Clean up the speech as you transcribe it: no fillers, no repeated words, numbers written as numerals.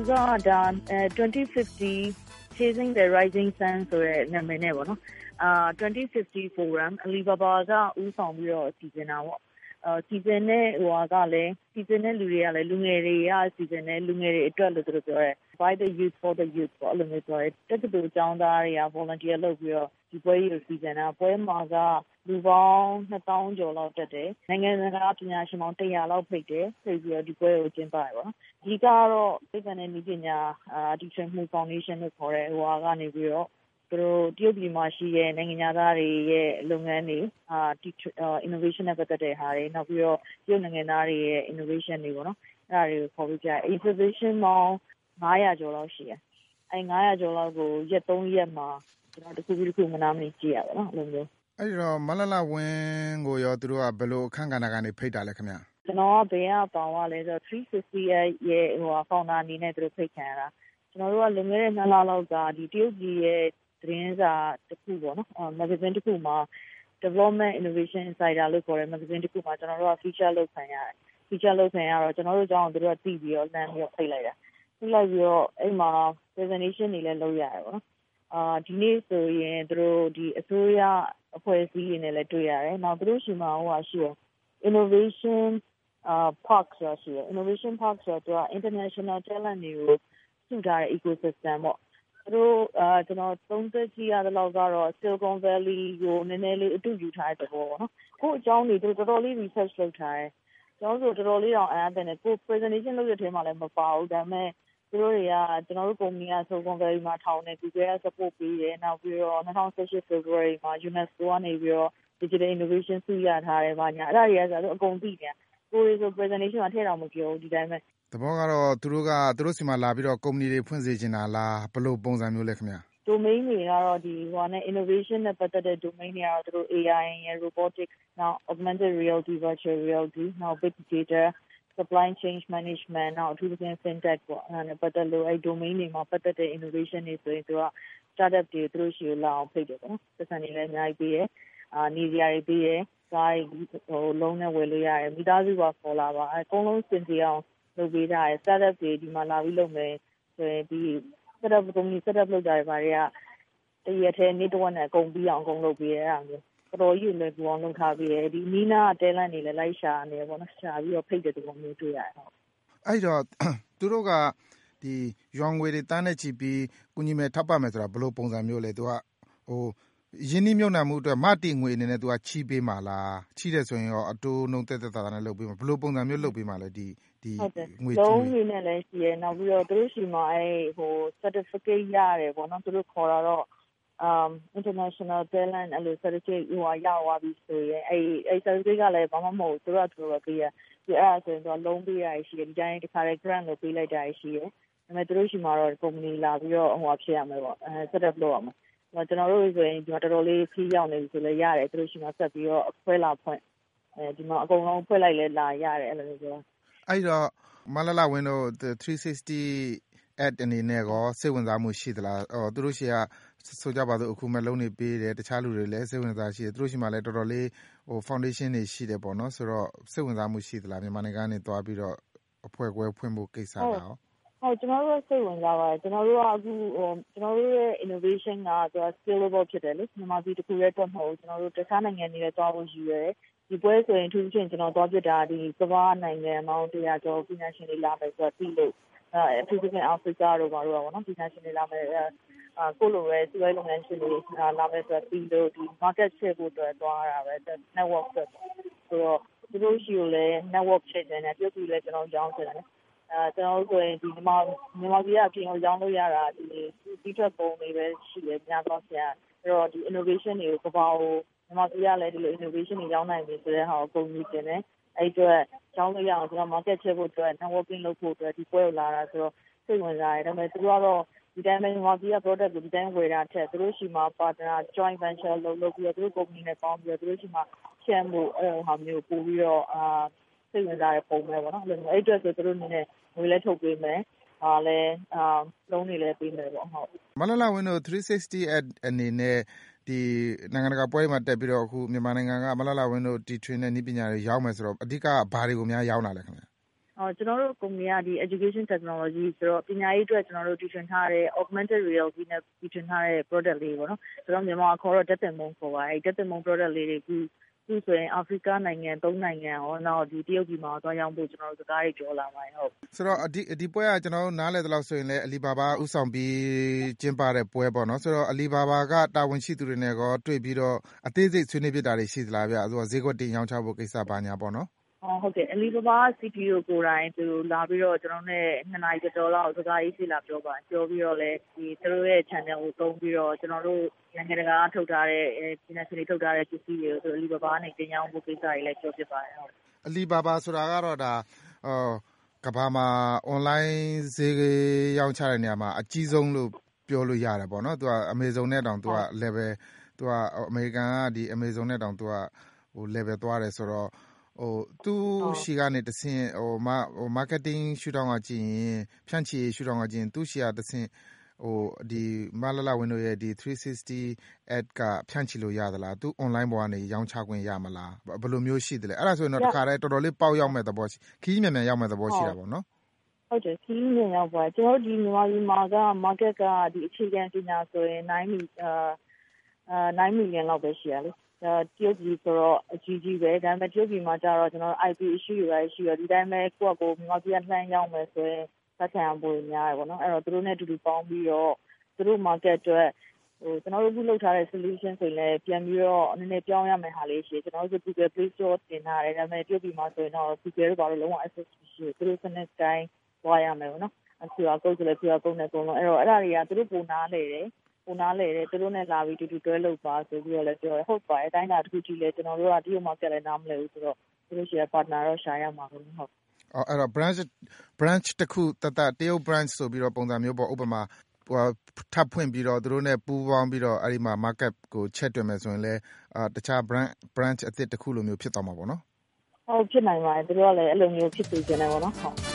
ကဒါ2050 Chasing the Rising Sun ဆိုတဲ့နာမည်နဲ့ပေါ့နော်2050 Forum Alibaba ကဦးဆောင်ပြီးတော့စီစဉ်တာပေါ့စီစဉ်တဲ့ကလည်းစီစဉ်တဲ့လူတွေကလည်းလူငယ်တွေကစီစဉ်တဲ့လူငယ်တွေအတွက်လို့သူတို့ပြောတယ် By the youth for the youth ပေါ့အဲ့လိုမျိုးပြောတယ်တက္ကသိုလ်ကျောင်းသားတွေက volunteer လုပ်ပြီးတော့ဒီပွဲကြီးကိုစီစဉ်တာပွဲမှာကလူပေါင်း2000ကျော်လောက်တက်တယ်နိုင်ငံတကာပညာရှင်ပေါင်း100လောက်ဖိတ်တယ်ဖိတ်ပြီးတော့ဒီပွဲကိုကျင်းပရပါတော့ဒီကတော့ပြည်ပနဲ့နည်းပညာတီထွင်မှု foundation လို့ခေါ်တဲ့ကနေပြီးတော့သူတို့တရုတ်ပြည်မှာရှိတဲ့နိုင်ငံသားတွေရဲ့လုပ်ငန်းတွေinnovation နဲ့ပတ်သက်တဲ့ဟာတွေနောက်ပြီးတော့တရုတ်နိုင်ငံသားတွေရဲ့ innovation တွေပေါ့နော်အဲ့ဒါတွေကိုခေါ်ပြီးကြ exhibition ပေါင်း900ကျော်လောက်ရှိတယ်အဲ့900ကျော်လောက်ကိုရက်3ရက်မှာကျွန်တော်တစ်ခုပြီးတစ်ခုမနာမနေကြည့်ရပါတော့အဲ့လိုမျိုးအဲ့တော့မလလဝင်းကိုရောသူတို့ကဘယ်လိုအခန်းကဏ္ဍကနေဖိတ်တာလဲခင်ဗျကျွန်တော်ကဘယ်ကပေါင်းရလဲဆိုတော့360ရဲ့founder အနေနဲ့သူတို့ဖိတ်ခံရတာကျွန်တော်တို့ကလွန်ခဲ့တဲ့2လလောက်ကဒီတရုတ်ပြည်ရဲ့သတင်းစာတစ်ခုပေါ့နော် magazine တစ်ခုမှာ Development Innovation Insider လို့ခေါ်တဲ့ magazine တစ်ခုမှာကျွန်တော်တို့က feature လုပ်ခံရတယ် feature လုပ်ခံရတော့ကျွန်တော်တို့အကြောင်းကိုသူတို့ကသိပြီးတော့လမ်းပြီးတော့ဖိတ်လိုက်တာဖိတ်လိုက်ပြီးတော့အဲ့မှာ presentation တွေလည်းလုပ်ရတယ်ပေါ့နော်ဒီနေ့ဆိုရင်သူတို့ဒီအစိုးရအဖွဲ့အစည်းတွေနဲ့လည်းတွေ့ရတယ်နောက်သူတို့ရှိမှာရှိတယ် Innovation Park ဆိုရှိတယ် Innovation Park ဆိုတော့ international talent တွေကိုစုထားတဲ့ ecosystem ပေါ့သူတို့ကျွန်တော်သုံးသပ်ကြည့်ရတဲ့လောက်ကတော့ Silicon Valley ကိုနည်းနည်းလေးအတူယူထားတဲ့သဘောပေါ့နော်ခုအကြောင်းတွေသူတော်တော်လေး research လုပ်ထားတယ်ကျွန်တော်တို့တော်တော်လေးတော့အားတယ်နဲ့ကို presentation လုပ်ရတဲ့ထဲမှာလည်းမပါဘူးဒါပေမဲ့သူတို့တွေကကျွန်တော်တို့ company က Silicon Valley မှာထောင်နေ Google က support ပေးတယ်နောက်ပြီးတော့2018 February မှာ UNESCO ကနေပြီးတော့ Digital Innovation ဆုရထားတယ်ဗာညာအဲ့ဒါတွေကဆိုတော့အကုန်သိတယ်ကိုယ်ဆို presentation မှာထည့်တော့မပြောဘူးဒီတိုင်းပဲသဘောကတော့သူတို့စီမှာလာပြီးတော့ company တွေဖွင့်စေချင်တာလားဘယ်လိုပုံစံမျိုးလဲခင်ဗျာ domain တွေကတော့ဒီနဲ့ innovation နဲ့ပတ်သက်တဲ့ domain တွေကတော့သူတို့ AI ရယ် robotics နောက် augmented reality virtual reality နောက် big data supply chain management နောက်အထူးသဖြင့် fintech ပေါ့အဲ့ဒါနဲ့ပတ်သက်လို့အဲ့ domain တွေမှာပတ်သက်တဲ့ innovation တွေဆိုရင်သူက startup တွေသူတို့ရှိကိုလာအောင်ဖိတ်တယ်ပေါ့နော်ပတ်စံတွေလည်းအများကြီးပေးတယ်နေစရာတွေပေးတယ်ကားတွေလုံးနဲ့ဝယ်လို့ရတယ်မိသားစုကခေါ်လာပါအကုန်လုံးစင်ကြယ်အောင်လုပ်ပေးထားတယ် startup တွေဒီမှာလာပြီးလုပ်မယ်ဆိုရင်ဒီ setup လုပ်ကြတယ်ဗာတွေကတရက်ထဲနေ့တစ်ဝက်နဲ့အကုန်ပြီးအောင်အကုန်လုပ်ပေးရတာမျိုးတော်တော်ကြီးလည်းပူအောင်လုပ်ထားပြီးတယ်ဒီနီးနားတဲလန့်နေလည်းလိုက်ရှာနေပေါ့နော်ရှာပြီးတော့ဖိတ်တဲ့ပုံမျိုးတွေ့ရတယ်ဟုတ်အဲ့တော့သူတို့ကဒီရွာငွေတွေတန်းနဲ့ချီပြီးကုညီမယ်ထောက်ပံ့မယ်ဆိုတာဘယ်လိုပုံစံမျိုးလဲသူကရင်းနှီးမြှုပ်နှံမှုအတွက်မတိငွေအနေနဲ့သူကချီးပေးမှာလားချီးတယ်ဆိုရင်ရောအတိုးနှုန်းတက်တာနဲ့လုပ်ပေးမှာဘယ်လိုပုံစံမျိုးလုပ်ပေးမှာလဲဒီငွေလုံးနေနဲ့လည်းရှိရနောက်ပြီးတော့သူတို့ရှိမှာcertificate ရတယ်ပေါ့နော်သူတို့ခေါ်တာတော့international talent အဲ့လို certificate ရသွားပြီဆိုရင်အဲ့ certificate ကလည်းဘာမှမဟုတ်သူတို့ပဲပေးရဒီအဲ့ဒါဆိုရင်တော့လုံးပေးရရှိတယ်ဒီတိုင်းတစ်ခါလေး grant လို့ပေးလိုက်တာရှိတယ်ဒါပေမဲ့သူတို့ရှိမှာတော့ company လာပြီးတော့ဖြစ်ရမယ်ပေါ့set up လုပ်ရမယ်ကျွန်တော်တို့ဆိုရင်ဒီမှာတော်တော်လေးခီးရောက်နေပြီဆိုလည်းရတယ်သူတို့ရှိမှာဆက်ပြီးတော့အခွဲလာဖွင့်ဒီမှာအကုန်လုံးဖွင့်လိုက်လဲလာရတယ်အဲ့လိုမျိုးပြောအဲ့တော့မလလဝင်းတို့360 ad အနေနဲ့ကောစိတ်ဝင်စားမှုရှိသလားသူတို့ရှိကဆိုကြပါစို့အခုမဲ့လုံးနေပေးတယ်တခြားလူတွေလည်းစိတ်ဝင်စားရှိတယ်သူတို့ရှိမှလည်းတော်တော်လေးfoundation တွေရှိတယ်ပေါ့နော်ဆိုတော့စိတ်ဝင်စားမှုရှိသလားမြန်မာနိုင်ငံကနေသွားပြီးတော့အဖွဲ့ကွဲဖွင့်ဖို့ကိစ္စလားဟုတ်ကျွန်တော်တို့စိတ်ဝင်စားပါတယ်ကျွန်တော်တို့ကအခုကျွန်တော်တို့ရဲ့ innovation ကသူက scalable ဖြစ်တယ်လေမြန်မာပြည်တစ်ခုရဲ့တော့မဟုတ်ကျွန်တော်တို့တခြားနိုင်ငံတွေလည်းသွားဖို့ယူရတယ်ဒီပွဲဆိုရင်အထူးသဖြင့်ကျွန်တော်သွားပြတာဒီကမ္ဘာနိုင်ငံပေါင်း100ကျော်ပညာရှင်တွေလာမယ်ဆိုတော့ပြီးလို့အထူးသဖြင့်အာဖရိကတို့ဘာလို့ပါနော်ပညာရှင်တွေလာမယ်ကိုလိုပဲစီးပွားရေးလုပ်ငန်းရှင်တွေလာမယ်ဆိုတော့ပြီးလို့ဒီ market share ကိုတော့သွားရတာပဲ network ဆိုတော့သူတို့ရှိကိုလည်း network ဖြစ်နေတယ်ပြုတ်ပြီးလဲကျွန်တော်ကြောင်းတယ်ကျွန်တော်ဆိုရင်ဒီမြန်မာပြည်အပြင်ကိုရောင်းလို့ရတာဒီထွက်ပုံတွေပဲရှိတယ်များသောဆရာအဲ့တော့ဒီ innovation တွေကိုကမ္ဘာကိုမြန်မာပြည်ကလည်းဒီလို innovation တွေရောင်းနိုင်ပြီဆိုတဲ့ဟာကိုပုံပြီးတင်တယ်အဲ့အတွက်ရောင်းလို့ရအောင်ကျွန်တော် market ချက်ဖို့အတွက် networking လုပ်ဖို့အတွက်ဒီပွဲကိုလာတာဆိုတော့စိတ်ဝင်စားတယ်ဒါပေမဲ့သူကတော့ဒီတိုင်းပဲမြန်မာပြည်က product ကိုဒီတိုင်းဝယ်တာထက်သူတို့ရှိမှာ partner joint venture လုပ်ပြီးတော့သူတို့ company နဲ့ပေါင်းပြီးတော့သူတို့ရှိမှာ share ဖို့အဲ့လိုဟာမျိုးပို့ပြီးတော့စိတ်ဝင်စားတဲ့ပုံပဲပေါ့နော်အဲ့အတွက်ဆိုသူတို့နည်းနည်းငွေလည်းထုတ်ပေးမယ်လည်းလုံးနေလည်းပေးမယ်ပေါ့ဟုတ်မလလဝင်းတို့360 ad အနေနဲ့ဒီနိုင်ငံတကာပွဲမှာတက်ပြီးတော့အခုမြန်မာနိုင်ငံကမလလဝင်းတို့တီထွင်တဲ့နည်းပညာတွေရောင်းမယ်ဆိုတော့အဓိကဘာတွေကိုများရောင်းတာလဲခင်ဗျကျွန်တော်တို့ကုမ္ပဏီကဒီ education technology ဆိုတော့ပညာရေးအတွက်ကျွန်တော်တို့တီထွင်ထားတဲ့ augmented reality နဲ့တီထွင်ထားတဲ့ product လေးပေါ့နော်ဆိုတော့မြန်မာခေါ်တော့ဓာတ်သင်ပုံခေါ်ပါတယ်ဓာတ်သင်ပုံ product လေးတွေခုဆိုရင်အာဖရိကနိုင်ငံ3နိုင်ငံရောနောက်ဒီတရုတ်ပြည်မှာသွားရောက်ဖို့ကျွန်တော်တို့စကားတွေပြောလာပါတယ်ဟုတ်ဆိုတော့ဒီပွဲကကျွန်တော်တို့နားလည်သလောက်ဆိုရင်လည်းအလီဘာဘာဥဆောင်ပြီးကျင်းပတဲ့ပွဲပေါ့နော်ဆိုတော့အလီဘာဘာကတာဝန်ရှိသူတွေနဲ့ကောတွေ့ပြီးတော့အသေးစိတ်ဆွေးနွေးပြတာတွေရှိသလားဗျဆိုတော့ဈေးကွက်တင်ရောင်းချဖို့ကိစ္စပါညာပေါ့နော်ဟုတ်ကဲ့အလီဘာဘာ CPO ကိုယ်တိုင်သူလာပြီးတော့ကျွန်တော်နဲ့2နာရီကျော်လောက်စကားရေးစီလာပြောပါပြောပြီးတော့လဲဒီသူတို့ရဲ့ channel ကိုသုံးပြီးတော့ကျွန်တော်တို့နိုင်ငံတကာထုတ်ထားတဲ့ပြည်နယ်တွေထုတ်ထားတဲ့ပစ္စည်းတွေကိုအလီဘာဘာနဲ့တင်ရောင်းဖို့ကိစ္စတွေလည်းပြောပြပါတယ်ဟုတ်အလီဘာဘာဆိုတာကတော့ဒါကမ္ဘာမှာ online ဈေးရောင်းချတဲ့နေရာမှာအကြီးဆုံးလို့ပြောလို့ရတယ်ပေါ့နော်သူက Amazon နဲ့တောင်သူက level သူကအမေရိကန်ကဒီ Amazon နဲ့တောင်သူကlevel သွားတယ်ဆိုတော့သူ့ရှီကနေတဆင့်marketing ရှုထောင့်ကကြည့်ရင်ဖြန့်ချီရှုထောင့်ကကြည့်ရင်သူ့ရှီကတဆင့်ဒီမလလဝင်းတို့ရဲ့ဒီ360 ad ကဖြန့်ချီလို့ရသလားသူ online ပေါ်ကနေရောင်းချခွင့်ရမလားဘယ်လိုမျိုးရှိသလဲအဲ့ဒါဆိုရင်တော့တခါတည်းတော်တော်လေးပေါက်ရောက်မဲ့သဘောခီးမြန်မြန်ရောက်မဲ့သဘောရှိတာပေါ့နော်ဟုတ်တယ်ခီးမြန်ရောက်ပါကျွန်တော်ဒီမြန်မာပြည်မှာက market ကဒီအခြေခံပညာဆိုရင်9 million လောက်ပဲရှိရလေတရုတ်ပြည်ဆိုတော့အကြီးကြီးပဲဒါပေမဲ့တရုတ်ပြည်မှာကျတော့ကျွန်တော် IP issue တွေပဲရှိရဒီတိုင်းပဲကိုယ့်ကိုမြန်မာပြည်ကလှမ်းရောက်မယ်ဆိုရင်ဆက်ဆံဖို့များတယ်ပေါ့နော်အဲ့တော့သူတို့နဲ့အတူတူပေါင်းပြီးတော့သူတို့ market အတွက်ကျွန်တော်တို့ခုလုပ်ထားတဲ့ solution ဆိုရင်လည်းပြန်ပြီးတော့နည်းနည်းပြောင်းရမယ်ဟာလေးရှိကျွန်တော်တို့ Google Play Store တင်ထားတယ်ဒါပေမဲ့တရုတ်ပြည်မှာဆိုရင်တော့ Google ဘာလို့လုံးဝ access မရှိဘူးသူတို့စနစ်တိုင်းသွားရမယ်ပေါ့နော်QR code ဆိုလည်း QR code နဲ့ပုံလုံးအဲ့တော့အဲ့ဒါတွေကသူတို့ပုံနာလေတယ်သူတို့နဲ့လာပြီးတူတွဲလုပ်ပါဆိုပြီးတော့လည်းပြောတယ်ဟုတ်ပါတယ်အတိုင်းတာတစ်ခုကြည့်လဲကျွန်တော်တို့ကဒီလိုမှကလည်းနားမလဲဘူးဆိုတော့သူတို့ရှိရ partner တော့ရှာရမှာပေါ့ဟုတ်အဲ့တော့ branch တစ်ခုတတရုတ် branch ဆိုပြီးတော့ပုံစံမျိုးပေါ့ဥပမာထပ်ဖွင့်ပြီးတော့သူတို့နဲ့ပူးပေါင်းပြီးတော့အဲ့ဒီမှာ market ကိုချက်တွင်မယ်ဆိုရင်လည်းတခြား branch အသစ်တစ်ခုလိုမျိုးဖြစ်သွားမှာပေါ့နော်ဟုတ်ဖြစ်နိုင်ပါတယ်သူတို့ကလည်းအဲ့လိုမျိုးဖြစ်စေချင်တယ်ပေါ့နော်ဟုတ်